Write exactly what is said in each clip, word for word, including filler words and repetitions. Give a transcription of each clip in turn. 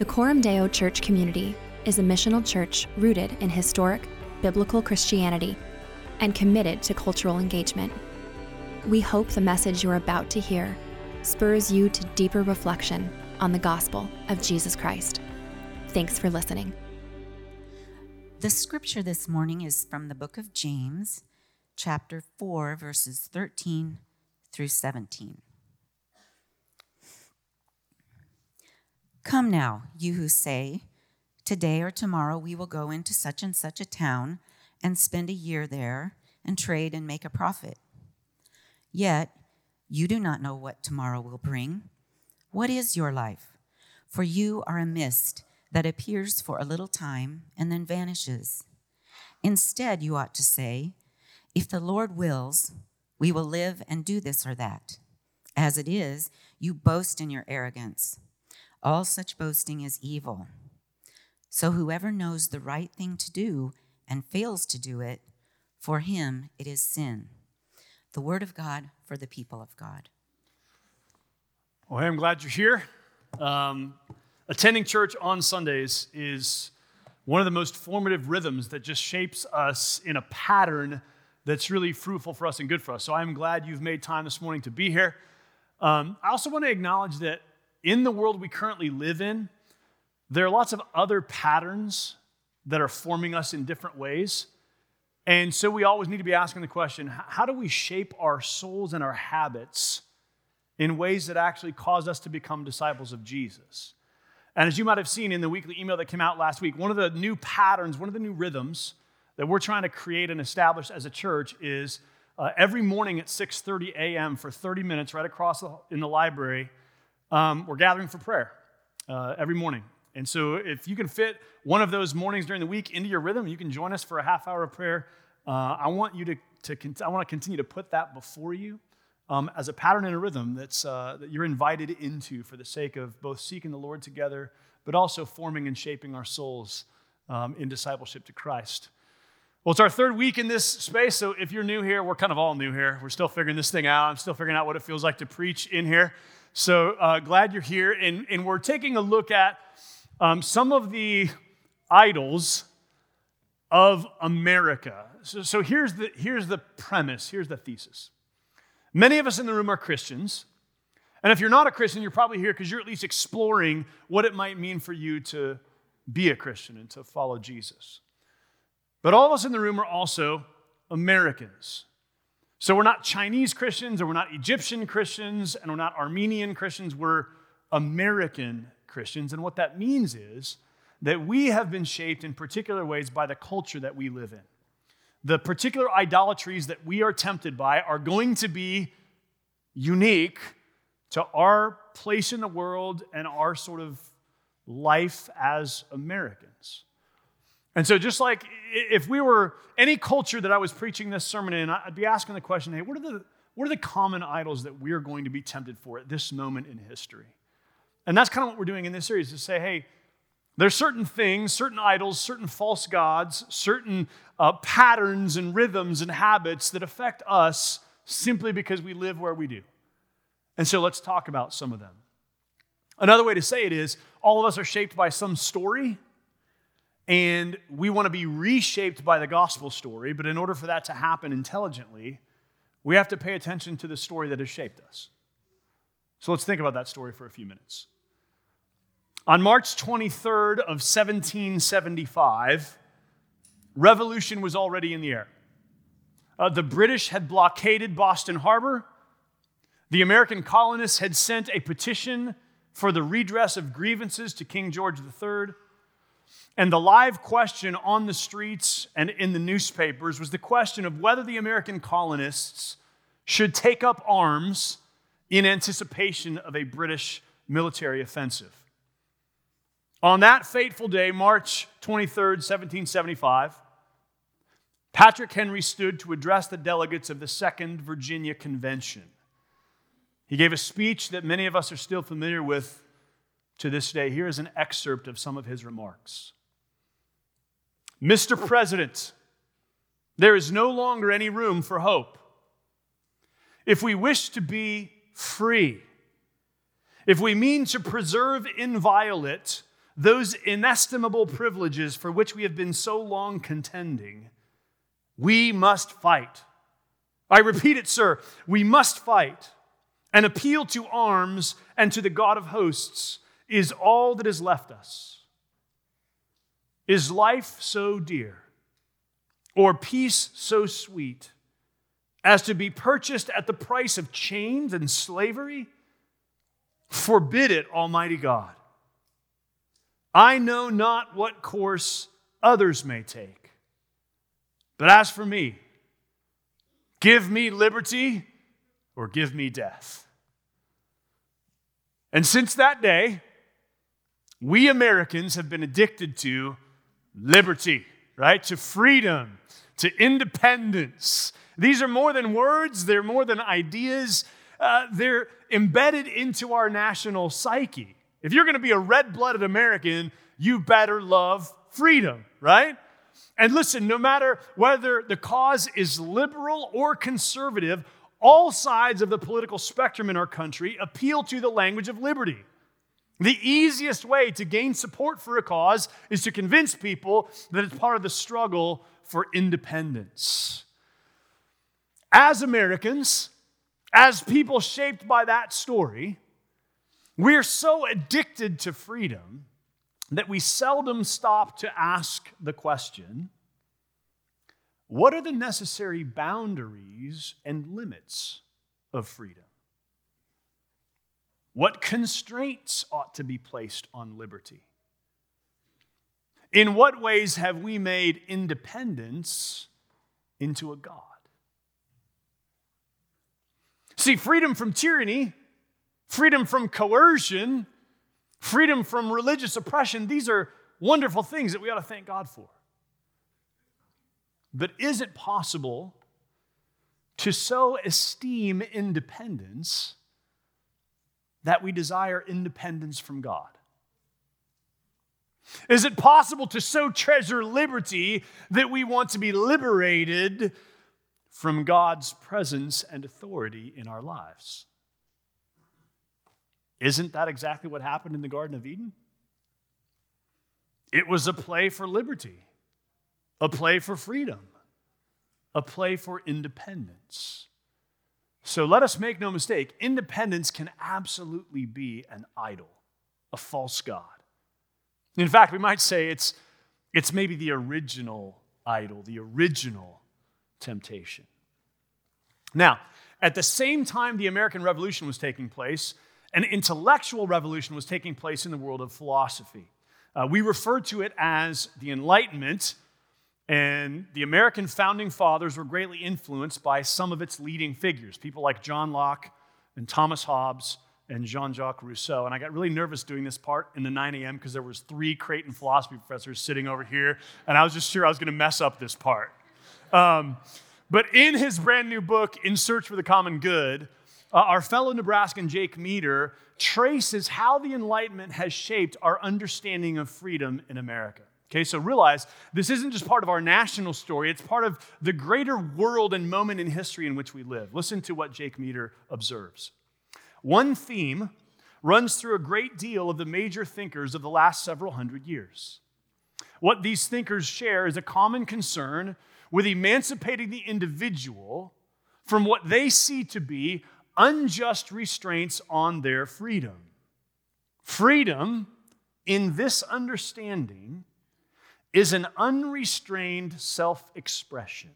The Coram Deo Church community is a missional church rooted in historic, biblical Christianity and committed to cultural engagement. We hope the message you're about to hear spurs you to deeper reflection on the gospel of Jesus Christ. Thanks for listening. The scripture this morning is from the book of James, chapter four, verses thirteen through seventeen. Come now, you who say, today or tomorrow we will go into such and such a town and spend a year there and trade and make a profit. Yet you do not know what tomorrow will bring. What is your life? For you are a mist that appears for a little time and then vanishes. Instead, you ought to say, if the Lord wills, we will live and do this or that. As it is, you boast in your arrogance. All such boasting is evil. So whoever knows the right thing to do and fails to do it, for him it is sin. The word of God for the people of God. Well, hey, I'm glad you're here. Um, attending church on Sundays is one of the most formative rhythms that just shapes us in a pattern that's really fruitful for us and good for us. So I'm glad you've made time this morning to be here. Um, I also want to acknowledge that in the world we currently live in, there are lots of other patterns that are forming us in different ways. And so we always need to be asking the question, how do we shape our souls and our habits in ways that actually cause us to become disciples of Jesus? And as you might have seen in the weekly email that came out last week, one of the new patterns, one of the new rhythms that we're trying to create and establish as a church is uh, every morning at six thirty a.m. for thirty minutes right across the, in the library, um, we're gathering for prayer uh, every morning. And so if you can fit one of those mornings during the week into your rhythm, you can join us for a half hour of prayer. Uh, I want you to, to I want to continue to put that before you um, as a pattern and a rhythm that's uh, that you're invited into for the sake of both seeking the Lord together, but also forming and shaping our souls um, in discipleship to Christ. Well, it's our third week in this space, so if you're new here, we're kind of all new here. We're still figuring this thing out. I'm still figuring out what it feels like to preach in here. So uh, glad you're here, and, and we're taking a look at um, some of the idols of America. So, so here's the, here's the premise, here's the thesis. Many of us in the room are Christians, and if you're not a Christian, you're probably here because you're at least exploring what it might mean for you to be a Christian and to follow Jesus. But all of us in the room are also Americans. So we're not Chinese Christians, or we're not Egyptian Christians, and we're not Armenian Christians, we're American Christians. And what that means is that we have been shaped in particular ways by the culture that we live in. The particular idolatries that we are tempted by are going to be unique to our place in the world and our sort of life as Americans. And so just like if we were any culture that I was preaching this sermon in, I'd be asking the question, hey, what are the what are the common idols that we're going to be tempted for at this moment in history? And that's kind of what we're doing in this series, to say, hey, there's certain things, certain idols, certain false gods, certain uh, patterns and rhythms and habits that affect us simply because we live where we do. And so let's talk about some of them. Another way to say it is, all of us are shaped by some story, and we want to be reshaped by the gospel story, but in order for that to happen intelligently, we have to pay attention to the story that has shaped us. So let's think about that story for a few minutes. On March twenty-third of seventeen seventy-five, revolution was already in the air. Uh, the British had blockaded Boston Harbor. The American colonists had sent a petition for the redress of grievances to King George the Third. And the live question on the streets and in the newspapers was the question of whether the American colonists should take up arms in anticipation of a British military offensive. On that fateful day, March twenty-third, seventeen seventy-five, Patrick Henry stood to address the delegates of the Second Virginia Convention. He gave a speech that many of us are still familiar with to this day. Here is an excerpt of some of his remarks. Mister President, there is no longer any room for hope. If we wish to be free, if we mean to preserve inviolate those inestimable privileges for which we have been so long contending, we must fight. I repeat it, sir, we must fight. An appeal to arms and to the God of hosts is all that is left us. Is life so dear, or peace so sweet, as to be purchased at the price of chains and slavery? Forbid it, Almighty God. I know not what course others may take, but as for me, give me liberty or give me death. And since that day, we Americans have been addicted to liberty, right? To freedom, to independence. These are more than words, they're more than ideas. Uh, they're embedded into our national psyche. If you're going to be a red-blooded American, you better love freedom, right? And listen, no matter whether the cause is liberal or conservative, all sides of the political spectrum in our country appeal to the language of liberty. The easiest way to gain support for a cause is to convince people that it's part of the struggle for independence. As Americans, as people shaped by that story, we're so addicted to freedom that we seldom stop to ask the question, what are the necessary boundaries and limits of freedom? What constraints ought to be placed on liberty? In what ways have we made independence into a god? See, freedom from tyranny, freedom from coercion, freedom from religious oppression, these are wonderful things that we ought to thank God for. But is it possible to so esteem independence that we desire independence from God? Is it possible to so treasure liberty that we want to be liberated from God's presence and authority in our lives? Isn't that exactly what happened in the Garden of Eden? It was a play for liberty, a play for freedom, a play for independence. So let us make no mistake, independence can absolutely be an idol, a false god. In fact, we might say it's, it's maybe the original idol, the original temptation. Now, at the same time the American Revolution was taking place, an intellectual revolution was taking place in the world of philosophy. Uh, we refer to it as the Enlightenment, and the American founding fathers were greatly influenced by some of its leading figures, people like John Locke and Thomas Hobbes and Jean-Jacques Rousseau. And I got really nervous doing this part in the nine a.m. because there was three Creighton philosophy professors sitting over here, and I was just sure I was going to mess up this part. Um, but in his brand new book, In Search for the Common Good, uh, our fellow Nebraskan Jake Meador traces how the Enlightenment has shaped our understanding of freedom in America. Okay, so realize this isn't just part of our national story, it's part of the greater world and moment in history in which we live. Listen to what Jake Meador observes. One theme runs through a great deal of the major thinkers of the last several hundred years. What these thinkers share is a common concern with emancipating the individual from what they see to be unjust restraints on their freedom. Freedom, in this understanding, is an unrestrained self-expression.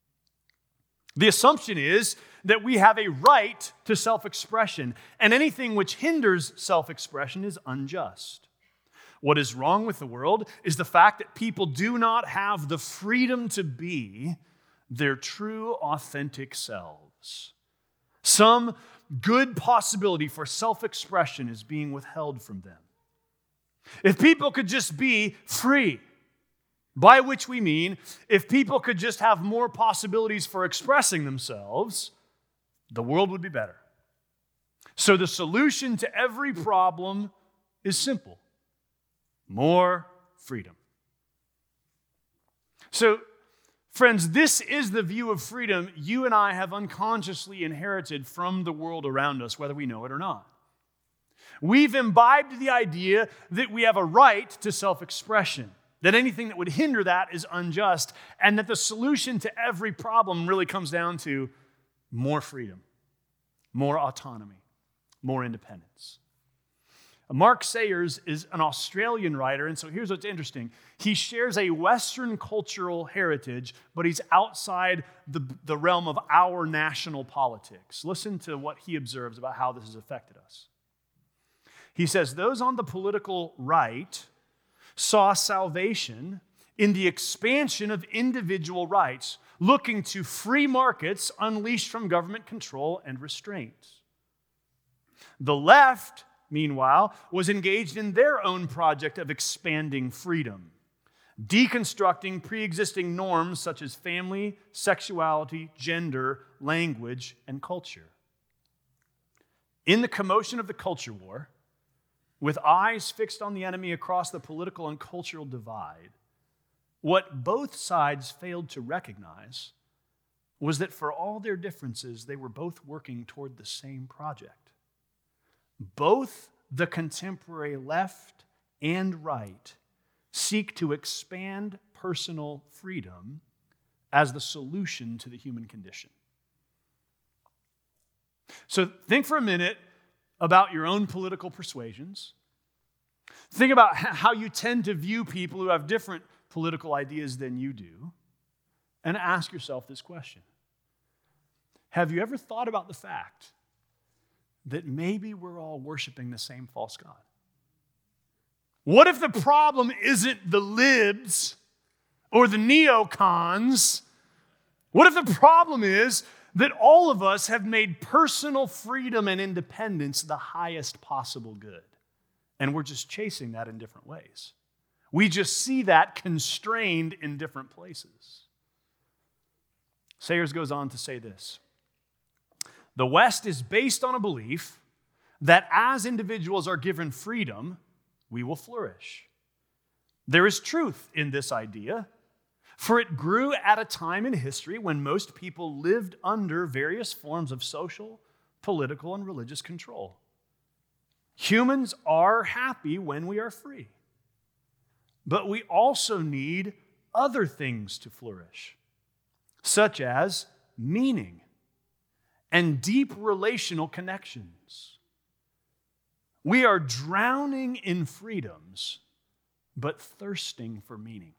The assumption is that we have a right to self-expression, and anything which hinders self-expression is unjust. What is wrong with the world is the fact that people do not have the freedom to be their true, authentic selves. Some good possibility for self-expression is being withheld from them. If people could just be free, by which we mean, if people could just have more possibilities for expressing themselves, the world would be better. So the solution to every problem is simple: more freedom. So, friends, this is the view of freedom you and I have unconsciously inherited from the world around us, whether we know it or not. We've imbibed the idea that we have a right to self-expression, that anything that would hinder that is unjust, and that the solution to every problem really comes down to more freedom, more autonomy, more independence. Mark Sayers is an Australian writer, and so here's what's interesting. He shares a Western cultural heritage, but he's outside the, the realm of our national politics. Listen to what he observes about how this has affected us. He says, those on the political right saw salvation in the expansion of individual rights, looking to free markets unleashed from government control and restraint. The left, meanwhile, was engaged in their own project of expanding freedom, deconstructing pre-existing norms such as family, sexuality, gender, language, and culture. In the commotion of the culture war, with eyes fixed on the enemy across the political and cultural divide, what both sides failed to recognize was that for all their differences, they were both working toward the same project. Both the contemporary left and right seek to expand personal freedom as the solution to the human condition. So think for a minute about your own political persuasions. Think about how you tend to view people who have different political ideas than you do, and ask yourself this question. Have you ever thought about the fact that maybe we're all worshiping the same false god? What if the problem isn't the libs or the neocons? What if the problem is that all of us have made personal freedom and independence the highest possible good, and we're just chasing that in different ways? We just see that constrained in different places. Sayers goes on to say this. The West is based on a belief that as individuals are given freedom, we will flourish. There is truth in this idea, for it grew at a time in history when most people lived under various forms of social, political, and religious control. Humans are happy when we are free, but we also need other things to flourish, such as meaning and deep relational connections. We are drowning in freedoms, but thirsting for meaning.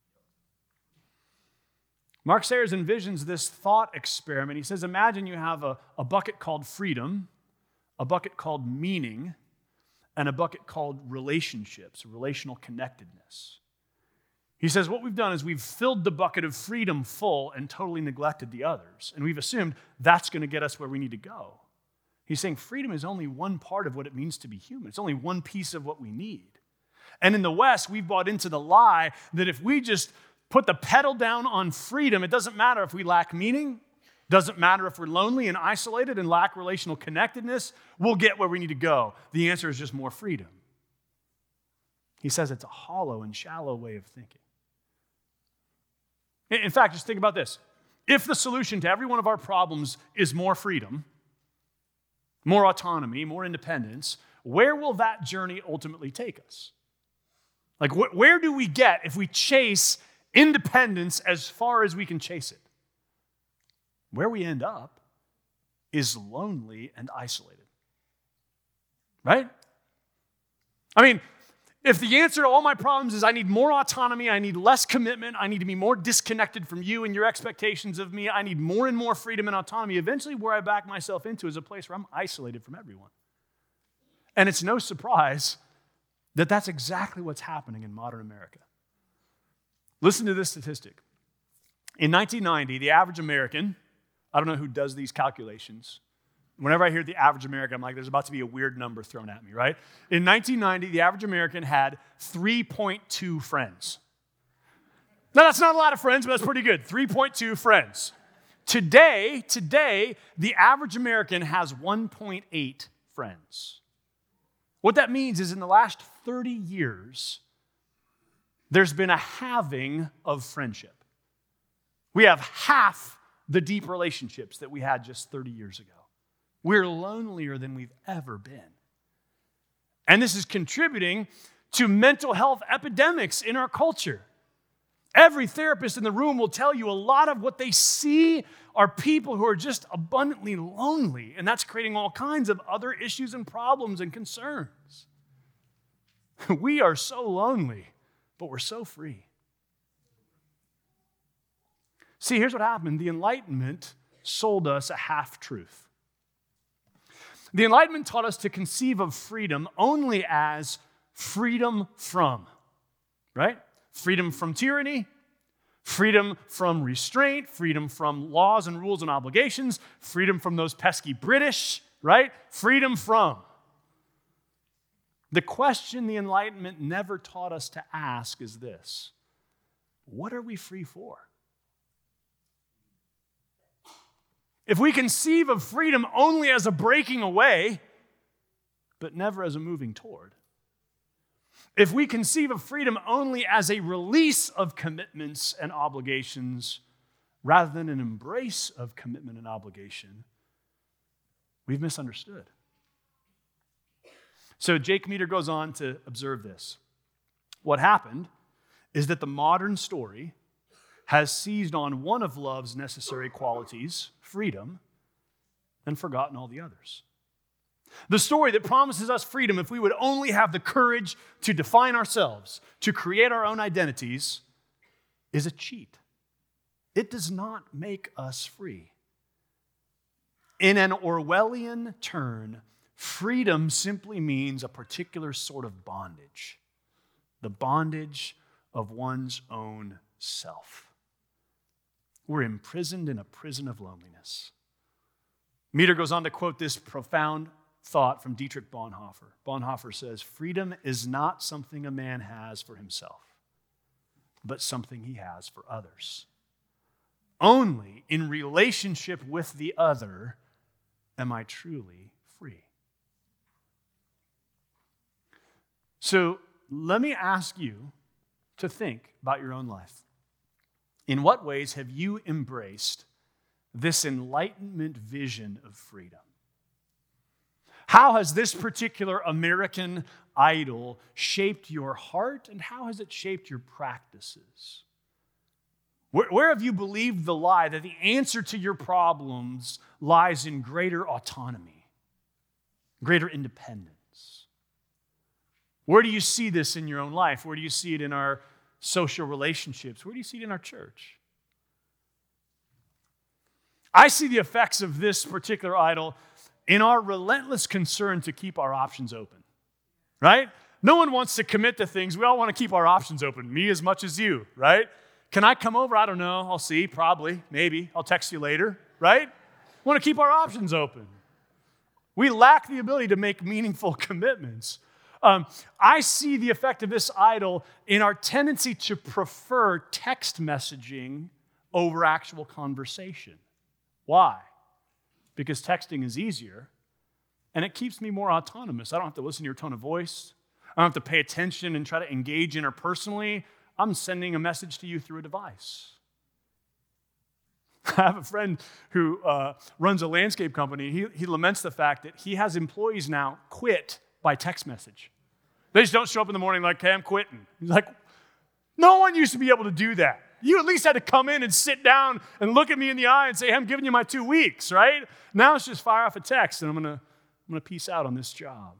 Mark Sayers envisions this thought experiment. He says, imagine you have a, a bucket called freedom, a bucket called meaning, and a bucket called relationships, relational connectedness. He says, what we've done is we've filled the bucket of freedom full and totally neglected the others. And we've assumed that's going to get us where we need to go. He's saying freedom is only one part of what it means to be human. It's only one piece of what we need. And in the West, we've bought into the lie that if we just put the pedal down on freedom, it doesn't matter if we lack meaning, doesn't matter if we're lonely and isolated and lack relational connectedness, we'll get where we need to go. The answer is just more freedom. He says it's a hollow and shallow way of thinking. In fact, just think about this. If the solution to every one of our problems is more freedom, more autonomy, more independence, where will that journey ultimately take us? Like, wh- where do we get if we chase independence as far as we can chase it? Where we end up is lonely and isolated. Right? I mean, if the answer to all my problems is I need more autonomy, I need less commitment, I need to be more disconnected from you and your expectations of me, I need more and more freedom and autonomy, eventually where I back myself into is a place where I'm isolated from everyone. And it's no surprise that that's exactly what's happening in modern America. Listen to this statistic. In nineteen ninety, the average American, I don't know who does these calculations. Whenever I hear the average American, I'm like, there's about to be a weird number thrown at me, right? In nineteen ninety, the average American had three point two friends. Now, that's not a lot of friends, but that's pretty good. three point two friends. Today, today, the average American has one point eight friends. What that means is in the last thirty years, there's been a halving of friendship. We have half the deep relationships that we had just thirty years ago. We're lonelier than we've ever been. And this is contributing to mental health epidemics in our culture. Every therapist in the room will tell you a lot of what they see are people who are just abundantly lonely, and that's creating all kinds of other issues and problems and concerns. We are so lonely, but we're so free. See, here's what happened. The Enlightenment sold us a half-truth. The Enlightenment taught us to conceive of freedom only as freedom from, right? Freedom from tyranny, freedom from restraint, freedom from laws and rules and obligations, freedom from those pesky British, right? Freedom from. The question the Enlightenment never taught us to ask is this: what are we free for? If we conceive of freedom only as a breaking away, but never as a moving toward, if we conceive of freedom only as a release of commitments and obligations rather than an embrace of commitment and obligation, we've misunderstood. So Jake Meador goes on to observe this. What happened is that the modern story has seized on one of love's necessary qualities, freedom, and forgotten all the others. The story that promises us freedom if we would only have the courage to define ourselves, to create our own identities, is a cheat. It does not make us free. In an Orwellian turn, freedom simply means a particular sort of bondage, the bondage of one's own self. We're imprisoned in a prison of loneliness. Meador goes on to quote this profound thought from Dietrich Bonhoeffer. Bonhoeffer says, "Freedom is not something a man has for himself, but something he has for others. Only in relationship with the other am I truly free." So let me ask you to think about your own life. In what ways have you embraced this Enlightenment vision of freedom? How has this particular American idol shaped your heart, and how has it shaped your practices? Where, where have you believed the lie that the answer to your problems lies in greater autonomy, greater independence? Where do you see this in your own life? Where do you see it in our social relationships? Where do you see it in our church? I see the effects of this particular idol in our relentless concern to keep our options open, right? No one wants to commit to things. We all want to keep our options open, me as much as you, right? Can I come over? I don't know. I'll see, probably, maybe. I'll text you later, right? We want to keep our options open. We lack the ability to make meaningful commitments. Um, I see the effect of this idol in our tendency to prefer text messaging over actual conversation. Why? Because texting is easier, and it keeps me more autonomous. I don't have to listen to your tone of voice. I don't have to pay attention and try to engage interpersonally. I'm sending a message to you through a device. I have a friend who uh, runs a landscape company. He, he laments the fact that he has employees now quit by text message. They just don't show up in the morning like, "Hey, I'm quitting." He's like, no one used to be able to do that. You at least had to come in and sit down and look at me in the eye and say, "Hey, I'm giving you my two weeks, right? Now it's just fire off a text, and I'm gonna, I'm gonna peace out on this job.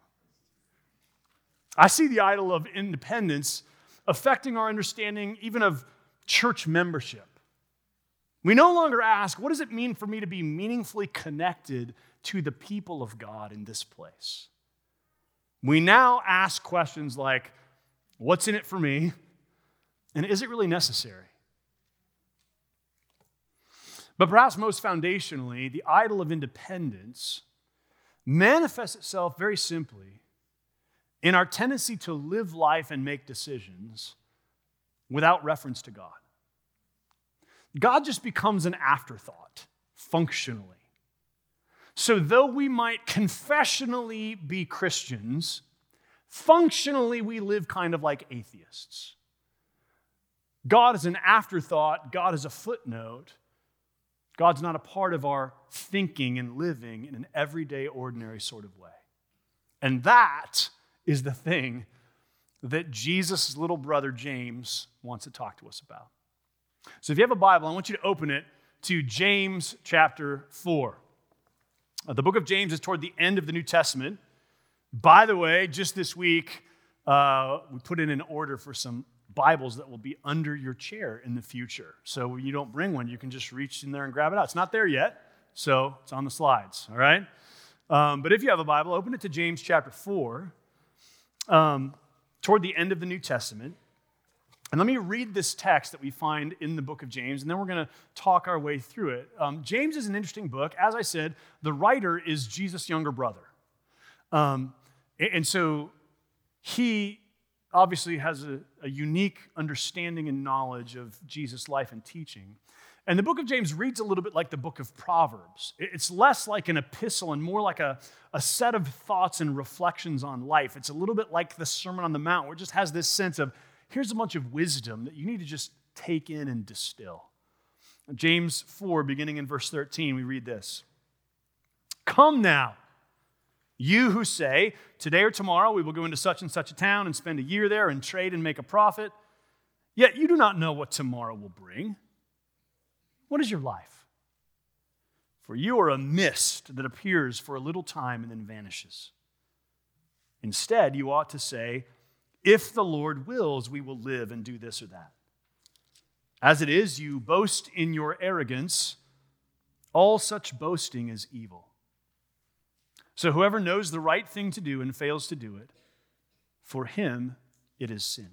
I see the idol of independence affecting our understanding even of church membership. We no longer ask, what does it mean for me to be meaningfully connected to the people of God in this place? We now ask questions like, what's in it for me? And is it really necessary? But perhaps most foundationally, the idol of independence manifests itself very simply in our tendency to live life and make decisions without reference to God. God just becomes an afterthought, functionally. So though we might confessionally be Christians, functionally we live kind of like atheists. God is an afterthought. God is a footnote. God's not a part of our thinking and living in an everyday, ordinary sort of way. And that is the thing that Jesus' little brother James wants to talk to us about. So if you have a Bible, I want you to open it to James chapter four. Uh, the book of James is toward the end of the New Testament. By the way, just this week, uh, we put in an order for some Bibles that will be under your chair in the future. So when you don't bring one, you can just reach in there and grab it out. It's not there yet, so it's on the slides, all right? Um, but if you have a Bible, open it to James chapter four. Um, toward the end of the New Testament. And let me read this text that we find in the book of James, and then we're going to talk our way through it. Um, James is an interesting book. As I said, the writer is Jesus' younger brother. Um, and so he obviously has a, a unique understanding and knowledge of Jesus' life and teaching. And the book of James reads a little bit like the book of Proverbs. It's less like an epistle and more like a, a set of thoughts and reflections on life. It's a little bit like the Sermon on the Mount, where it just has this sense of, here's a bunch of wisdom that you need to just take in and distill. James four, beginning in verse thirteen, we read this. Come now, you who say, today or tomorrow we will go into such and such a town and spend a year there and trade and make a profit. Yet you do not know what tomorrow will bring. What is your life? For you are a mist that appears for a little time and then vanishes. Instead, you ought to say, if the Lord wills, we will live and do this or that. As it is, you boast in your arrogance. All such boasting is evil. So whoever knows the right thing to do and fails to do it, for him it is sin.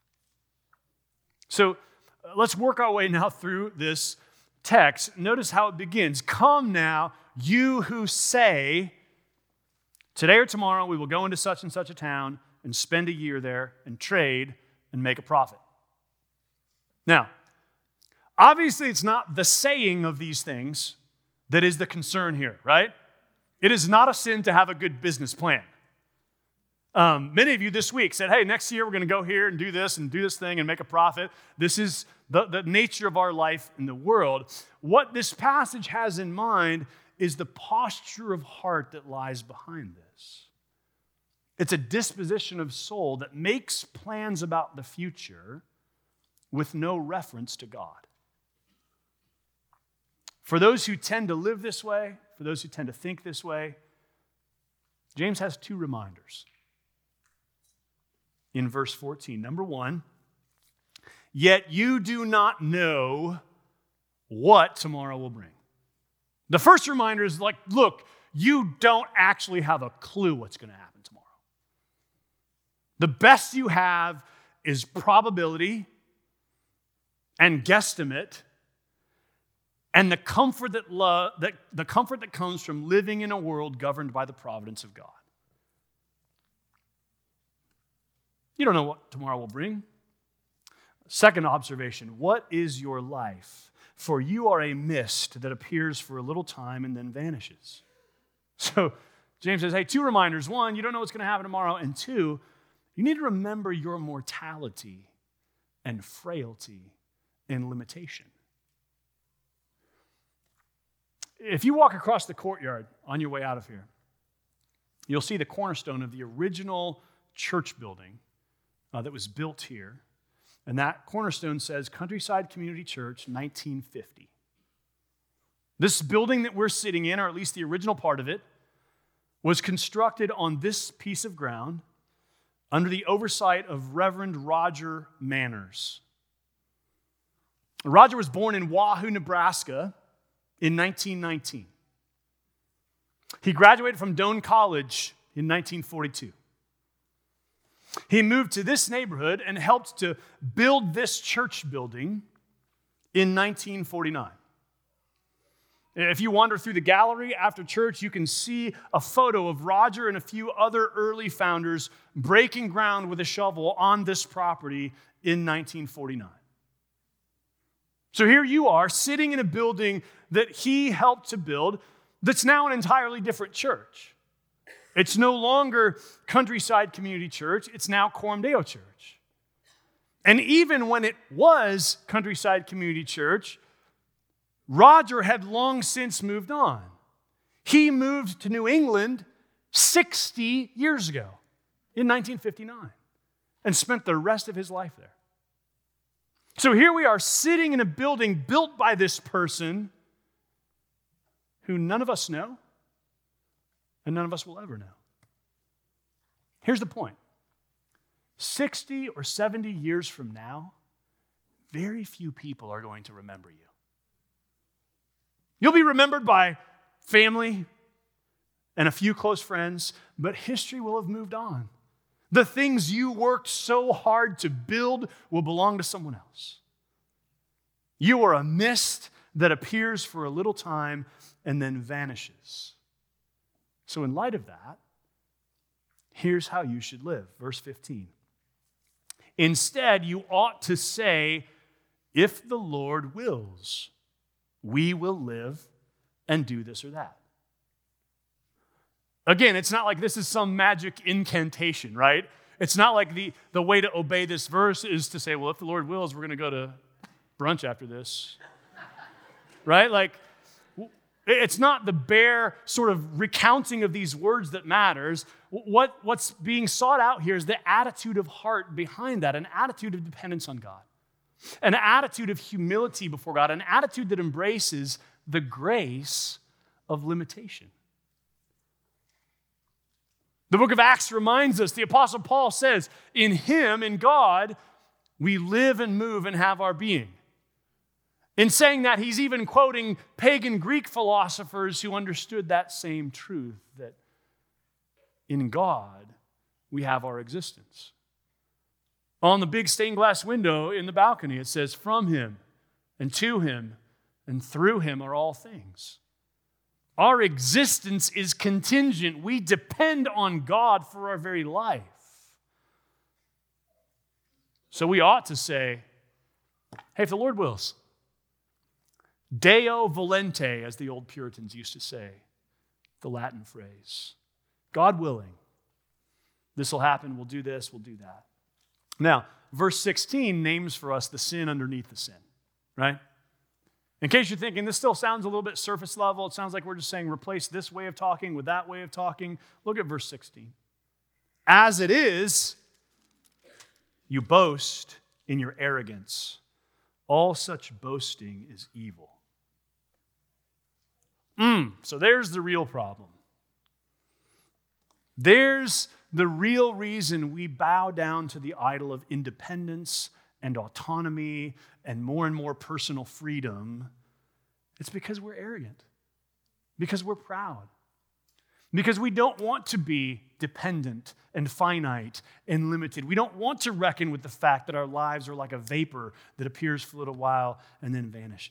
So uh, let's work our way now through this text. Notice how it begins. Come now, you who say, today or tomorrow we will go into such and such a town and spend a year there and trade and make a profit. Now, obviously it's not the saying of these things that is the concern here, right? It is not a sin to have a good business plan. Um, many of you this week said, hey, next year we're going to go here and do this and do this thing and make a profit. This is the, the nature of our life in the world. What this passage has in mind is the posture of heart that lies behind this. It's a disposition of soul that makes plans about the future with no reference to God. For those who tend to live this way, for those who tend to think this way, James has two reminders. In verse fourteen, number one, yet you do not know what tomorrow will bring. The first reminder is like, look, you don't actually have a clue what's going to happen tomorrow. The best you have is probability and guesstimate and the comfort that, lo- that the comfort that comes from living in a world governed by the providence of God. You don't know what tomorrow will bring. Second observation, what is your life? For you are a mist that appears for a little time and then vanishes. So James says, hey, two reminders. One, you don't know what's going to happen tomorrow. And two, you need to remember your mortality and frailty and limitation. If you walk across the courtyard on your way out of here, you'll see the cornerstone of the original church building uh, that was built here. And that cornerstone says Countryside Community Church, nineteen fifty. This building that we're sitting in, or at least the original part of it, was constructed on this piece of ground under the oversight of Reverend Roger Manners. Roger was born in Wahoo, Nebraska in nineteen nineteen. He graduated from Doane College in nineteen forty-two. He moved to this neighborhood and helped to build this church building in nineteen forty-nine. If you wander through the gallery after church, you can see a photo of Roger and a few other early founders breaking ground with a shovel on this property in nineteen forty-nine. So here you are, sitting in a building that he helped to build that's now an entirely different church. It's no longer Countryside Community Church, it's now Coram Deo Church. And even when it was Countryside Community Church, Roger had long since moved on. He moved to New England sixty years ago, in nineteen fifty-nine and spent the rest of his life there. So here we are sitting in a building built by this person who none of us know and none of us will ever know. Here's the point. sixty or seventy years from now, very few people are going to remember you. You'll be remembered by family and a few close friends, but history will have moved on. The things you worked so hard to build will belong to someone else. You are a mist that appears for a little time and then vanishes. So in light of that, here's how you should live. Verse fifteen. Instead, you ought to say, if the Lord wills, we will live and do this or that. Again, it's not like this is some magic incantation, right? It's not like the, the way to obey this verse is to say, well, if the Lord wills, we're going to go to brunch after this. Right? Like, it's not the bare sort of recounting of these words that matters. What, what's being sought out here is the attitude of heart behind that, an attitude of dependence on God, an attitude of humility before God, an attitude that embraces the grace of limitation. The book of Acts reminds us, the Apostle Paul says, in him, in God, we live and move and have our being. In saying that, he's even quoting pagan Greek philosophers who understood that same truth, that in God, we have our existence. On the big stained glass window in the balcony, it says, from him and to him and through him are all things. Our existence is contingent. We depend on God for our very life. So we ought to say, hey, if the Lord wills, Deo volente, as the old Puritans used to say, the Latin phrase. God willing, this will happen, we'll do this, we'll do that. Now, verse sixteen names for us the sin underneath the sin, right? In case you're thinking, this still sounds a little bit surface level, it sounds like we're just saying replace this way of talking with that way of talking. Look at verse sixteen. As it is, you boast in your arrogance. All such boasting is evil. Mm, so there's the real problem. There's the real reason we bow down to the idol of independence and autonomy and more and more personal freedom. It's because we're arrogant, because we're proud, because we don't want to be dependent and finite and limited. We don't want to reckon with the fact that our lives are like a vapor that appears for a little while and then vanishes.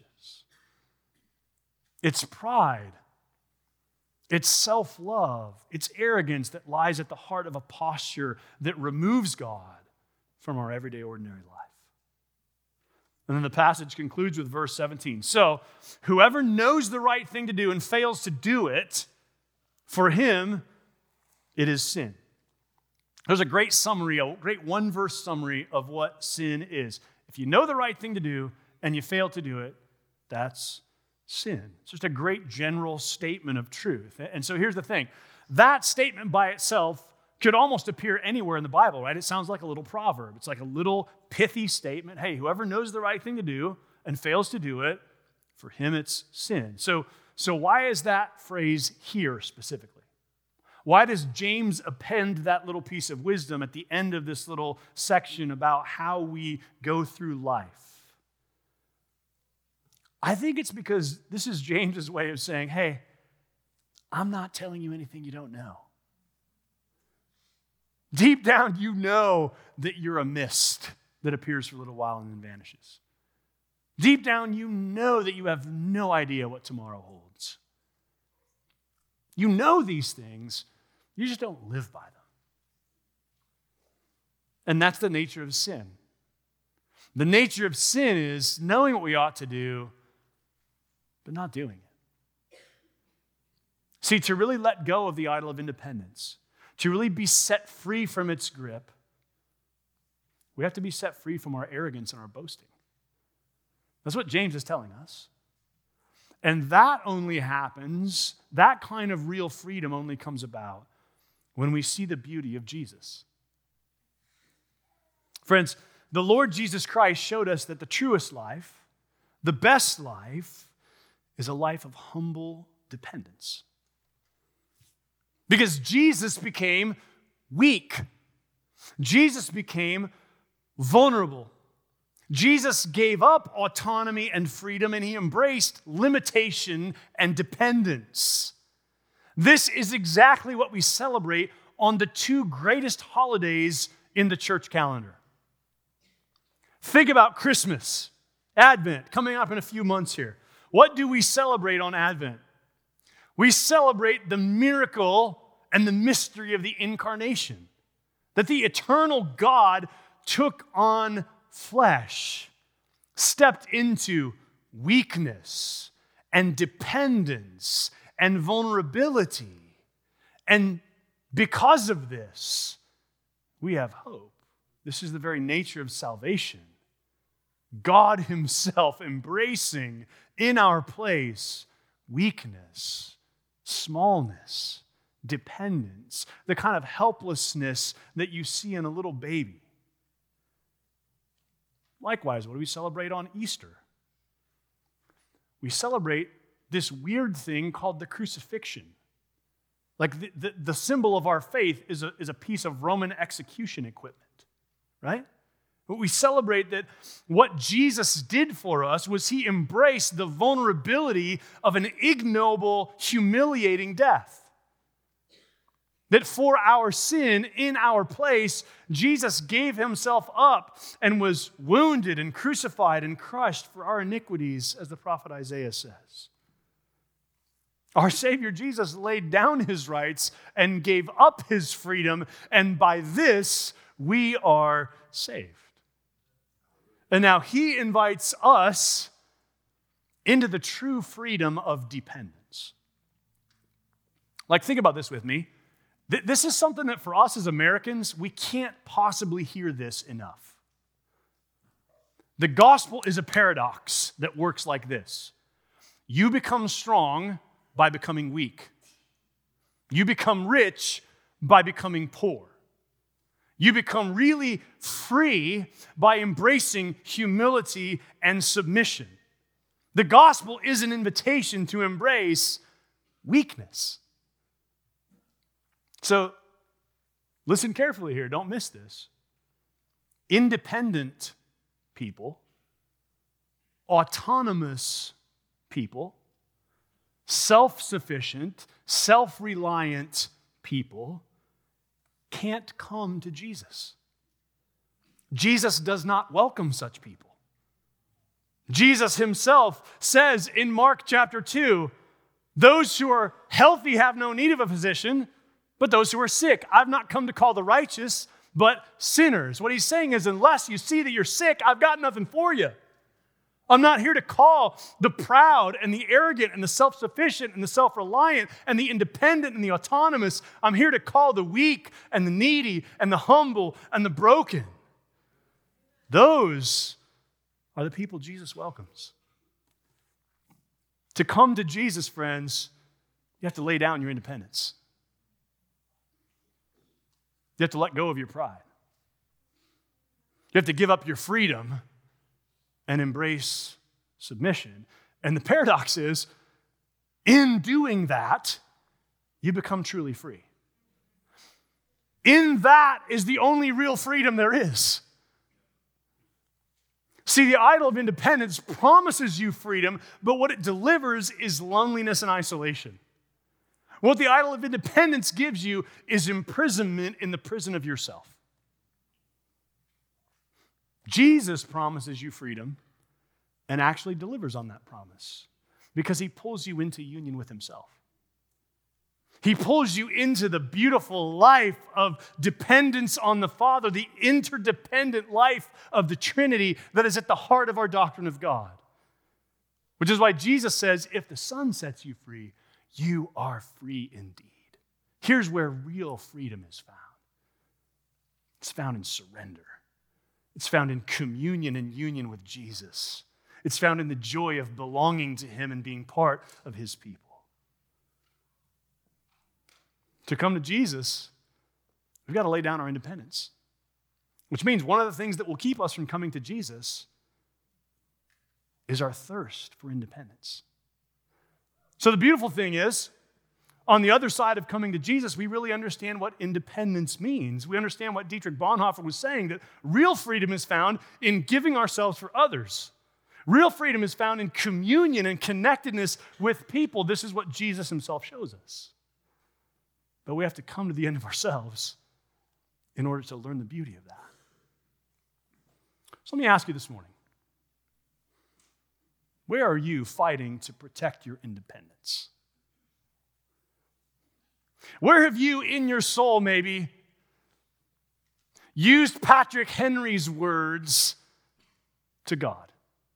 It's pride. It's self-love. It's arrogance that lies at the heart of a posture that removes God from our everyday, ordinary life. And then the passage concludes with verse seventeen. So, whoever knows the right thing to do and fails to do it, for him, it is sin. There's a great summary, a great one-verse summary of what sin is. If you know the right thing to do and you fail to do it, that's sin. It's just a great general statement of truth. And so here's the thing. That statement by itself could almost appear anywhere in the Bible, right? It sounds like a little proverb. It's like a little pithy statement. Hey, whoever knows the right thing to do and fails to do it, for him it's sin. So, so why is that phrase here specifically? Why does James append that little piece of wisdom at the end of this little section about how we go through life? I think it's because this is James's way of saying, hey, I'm not telling you anything you don't know. Deep down, you know that you're a mist that appears for a little while and then vanishes. Deep down, you know that you have no idea what tomorrow holds. You know these things, you just don't live by them. And that's the nature of sin. The nature of sin is knowing what we ought to do, but not doing it. See, to really let go of the idol of independence, to really be set free from its grip, we have to be set free from our arrogance and our boasting. That's what James is telling us. And that only happens, that kind of real freedom only comes about when we see the beauty of Jesus. Friends, the Lord Jesus Christ showed us that the truest life, the best life, is a life of humble dependence. Because Jesus became weak. Jesus became vulnerable. Jesus gave up autonomy and freedom, and he embraced limitation and dependence. This is exactly what we celebrate on the two greatest holidays in the church calendar. Think about Christmas, Advent, coming up in a few months here. What do we celebrate on Advent? We celebrate the miracle and the mystery of the incarnation, that the eternal God took on flesh, stepped into weakness and dependence and vulnerability. And because of this, we have hope. This is the very nature of salvation. God himself embracing in our place weakness, smallness, dependence, the kind of helplessness that you see in a little baby. Likewise, what do we celebrate on Easter? We celebrate this weird thing called the crucifixion. Like the, the, the symbol of our faith is a, is a piece of Roman execution equipment, right? But we celebrate that what Jesus did for us was he embraced the vulnerability of an ignoble, humiliating death. That for our sin, in our place, Jesus gave himself up and was wounded and crucified and crushed for our iniquities, as the prophet Isaiah says. Our Savior Jesus laid down his rights and gave up his freedom, and by this we are saved. And now he invites us into the true freedom of dependence. Like, think about this with me. This is something that for us as Americans, we can't possibly hear this enough. The gospel is a paradox that works like this. You become strong by becoming weak. You become rich by becoming poor. You become really free by embracing humility and submission. The gospel is an invitation to embrace weakness. So, listen carefully here. Don't miss this. Independent people, autonomous people, self-sufficient, self-reliant people can't come to Jesus. Jesus does not welcome such people. Jesus himself says in Mark chapter two, those who are healthy have no need of a physician, but those who are sick. I've not come to call the righteous, but sinners. What he's saying is, unless you see that you're sick, I've got nothing for you. I'm not here to call the proud and the arrogant and the self-sufficient and the self-reliant and the independent and the autonomous. I'm here to call the weak and the needy and the humble and the broken. Those are the people Jesus welcomes. To come to Jesus, friends, you have to lay down your independence. You have to let go of your pride. You have to give up your freedom and embrace submission. And the paradox is, in doing that, you become truly free. In that is the only real freedom there is. See, the idol of independence promises you freedom, but what it delivers is loneliness and isolation. What the idol of independence gives you is imprisonment in the prison of yourself. Jesus promises you freedom and actually delivers on that promise because he pulls you into union with himself. He pulls you into the beautiful life of dependence on the Father, the interdependent life of the Trinity that is at the heart of our doctrine of God. Which is why Jesus says, if the Son sets you free, you are free indeed. Here's where real freedom is found. It's found in surrender. It's found in communion and union with Jesus. It's found in the joy of belonging to him and being part of his people. To come to Jesus, we've got to lay down our independence. Which means one of the things that will keep us from coming to Jesus is our thirst for independence. So the beautiful thing is, on the other side of coming to Jesus, we really understand what independence means. We understand what Dietrich Bonhoeffer was saying, that real freedom is found in giving ourselves for others. Real freedom is found in communion and connectedness with people. This is what Jesus himself shows us. But we have to come to the end of ourselves in order to learn the beauty of that. So let me ask you this morning, where are you fighting to protect your independence? Where have you in your soul maybe used Patrick Henry's words to God?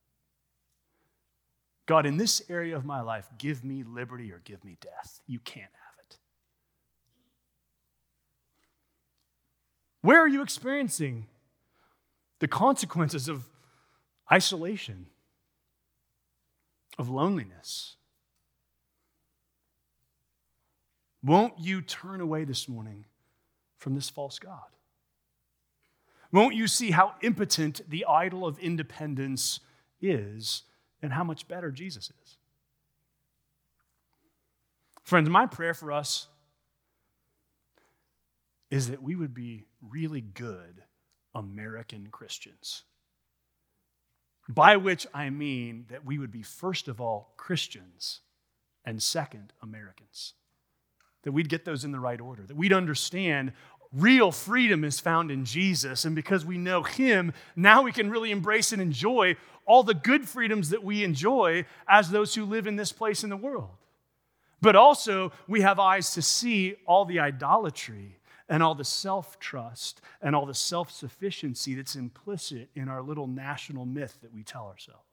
God, in this area of my life, give me liberty or give me death. You can't have it. Where are you experiencing the consequences of isolation, of loneliness? Won't you turn away this morning from this false god? Won't you see how impotent the idol of independence is and how much better Jesus is? Friends, my prayer for us is that we would be really good American Christians. By which I mean that we would be, first of all, Christians, and second, Americans. That we'd get those in the right order, that we'd understand real freedom is found in Jesus, and because we know him, now we can really embrace and enjoy all the good freedoms that we enjoy as those who live in this place in the world. But also, we have eyes to see all the idolatry and all the self-trust and all the self-sufficiency that's implicit in our little national myth that we tell ourselves.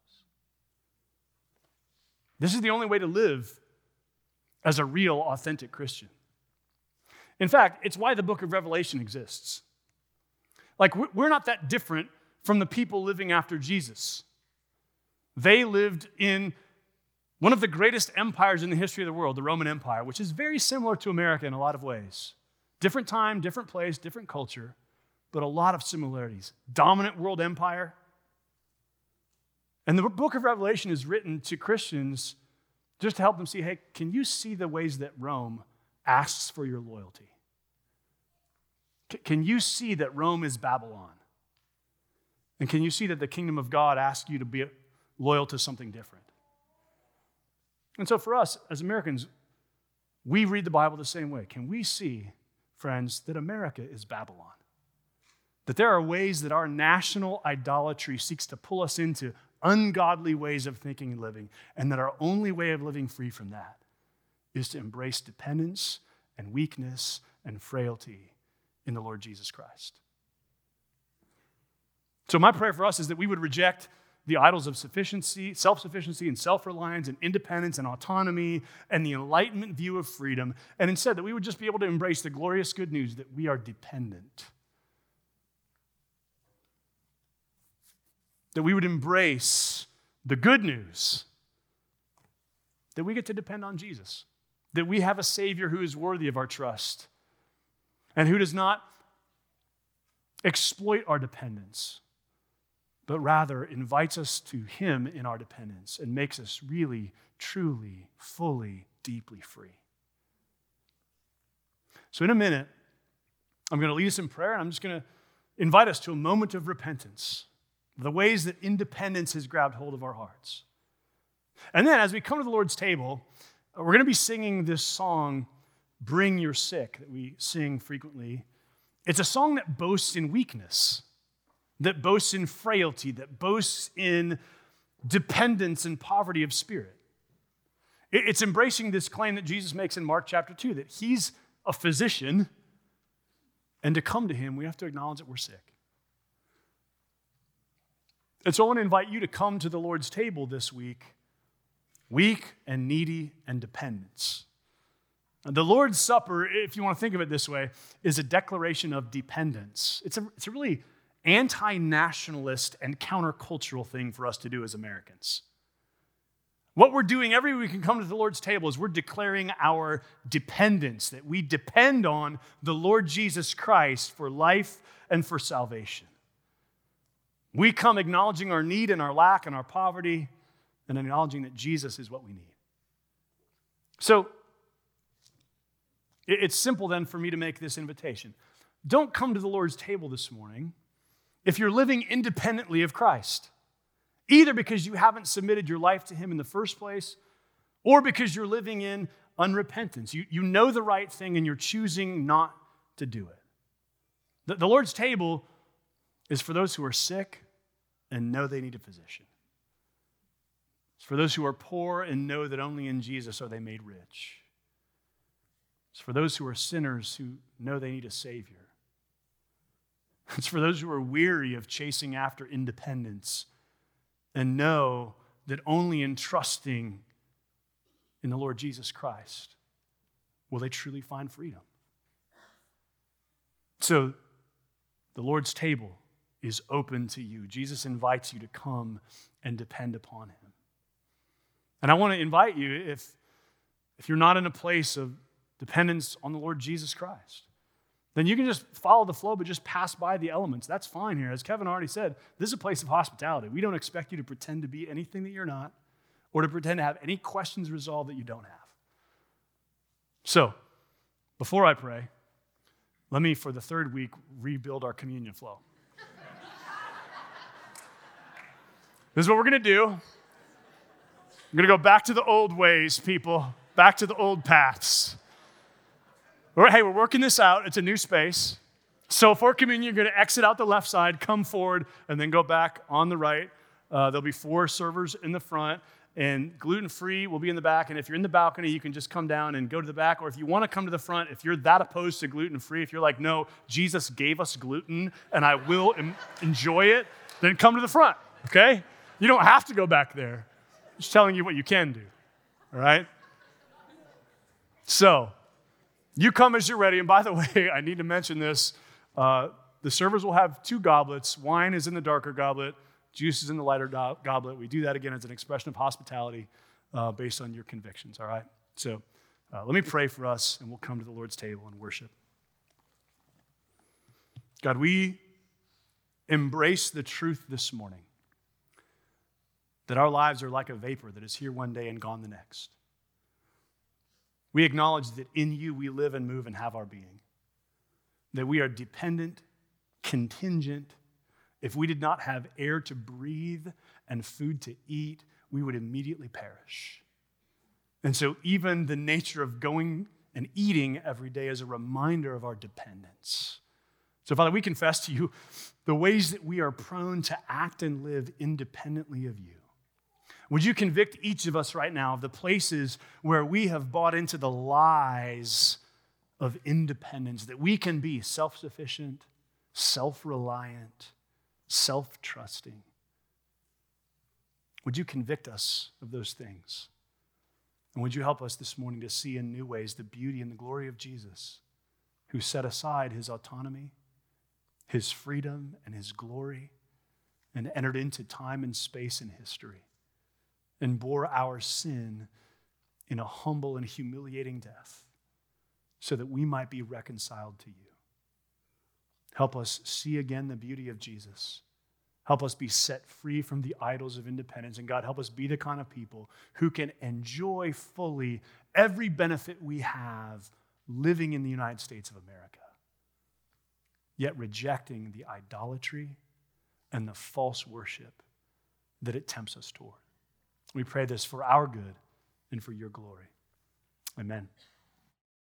This is the only way to live as a real, authentic Christian. In fact, it's why the book of Revelation exists. Like, we're not that different from the people living after Jesus. They lived in one of the greatest empires in the history of the world, the Roman Empire, which is very similar to America in a lot of ways. Different time, different place, different culture, but a lot of similarities. Dominant world empire. And the book of Revelation is written to Christians just to help them see, hey, can you see the ways that Rome asks for your loyalty? C- can you see that Rome is Babylon? And can you see that the kingdom of God asks you to be loyal to something different? And so for us, as Americans, we read the Bible the same way. Can we see, friends, that America is Babylon? That there are ways that our national idolatry seeks to pull us into ungodly ways of thinking and living, and that our only way of living free from that is to embrace dependence and weakness and frailty in the Lord Jesus Christ. So my prayer for us is that we would reject the idols of sufficiency, self-sufficiency and self-reliance and independence and autonomy and the Enlightenment view of freedom, and instead that we would just be able to embrace the glorious good news that we are dependent. That we would embrace the good news that we get to depend on Jesus, that we have a Savior who is worthy of our trust and who does not exploit our dependence, but rather invites us to him in our dependence and makes us really, truly, fully, deeply free. So in a minute, I'm going to lead us in prayer, and I'm just going to invite us to a moment of repentance, the ways that independence has grabbed hold of our hearts. And then as we come to the Lord's table, we're going to be singing this song, Bring Your Sick, that we sing frequently. It's a song that boasts in weakness, that boasts in frailty, that boasts in dependence and poverty of spirit. It's embracing this claim that Jesus makes in Mark chapter two, that he's a physician, and to come to him, we have to acknowledge that we're sick. And so I want to invite you to come to the Lord's table this week, weak and needy and dependent. The Lord's Supper, if you want to think of it this way, is a declaration of dependence. It's a, it's a really anti-nationalist and countercultural thing for us to do as Americans. What we're doing every week we can come to the Lord's table is we're declaring our dependence, that we depend on the Lord Jesus Christ for life and for salvation. We come acknowledging our need and our lack and our poverty and acknowledging that Jesus is what we need. So it's simple then for me to make this invitation. Don't come to the Lord's table this morning if you're living independently of Christ, either because you haven't submitted your life to him in the first place or because you're living in unrepentance. You, you know the right thing and you're choosing not to do it. The, the Lord's table is for those who are sick and know they need a physician. It's for those who are poor and know that only in Jesus are they made rich. It's for those who are sinners who know they need a Savior. It's for those who are weary of chasing after independence and know that only in trusting in the Lord Jesus Christ will they truly find freedom. So, the Lord's table is open to you. Jesus invites you to come and depend upon him. And I want to invite you, if, if you're not in a place of dependence on the Lord Jesus Christ, then you can just follow the flow, but just pass by the elements. That's fine here. As Kevin already said, this is a place of hospitality. We don't expect you to pretend to be anything that you're not or to pretend to have any questions resolved that you don't have. So, before I pray, let me, for the third week, rebuild our communion flow. This is what we're going to do. We're going to go back to the old ways, people, back to the old paths. Hey, we're working this out. It's a new space. So for communion, you're going to exit out the left side, come forward, and then go back on the right. Uh, there'll be four servers in the front, and gluten-free will be in the back. And if you're in the balcony, you can just come down and go to the back. Or if you want to come to the front, if you're that opposed to gluten-free, if you're like, no, Jesus gave us gluten, and I will em- enjoy it, then come to the front, okay? You don't have to go back there. I'm just telling you what you can do, all right? So, you come as you're ready. And by the way, I need to mention this. Uh, the servers will have two goblets. Wine is in the darker goblet. Juice is in the lighter do- goblet. We do that again as an expression of hospitality uh, based on your convictions, all right? So uh, let me pray for us, and we'll come to the Lord's table and worship. God, we embrace the truth this morning that our lives are like a vapor that is here one day and gone the next. We acknowledge that in you we live and move and have our being, that we are dependent, contingent. If we did not have air to breathe and food to eat, we would immediately perish. And so even the nature of going and eating every day is a reminder of our dependence. So Father, we confess to you the ways that we are prone to act and live independently of you. Would you convict each of us right now of the places where we have bought into the lies of independence, that we can be self-sufficient, self-reliant, self-trusting? Would you convict us of those things? And would you help us this morning to see in new ways the beauty and the glory of Jesus, who set aside his autonomy, his freedom, and his glory, and entered into time and space and history, and bore our sin in a humble and humiliating death so that we might be reconciled to you. Help us see again the beauty of Jesus. Help us be set free from the idols of independence. And God, help us be the kind of people who can enjoy fully every benefit we have living in the United States of America, yet rejecting the idolatry and the false worship that it tempts us toward. We pray this for our good and for your glory. Amen.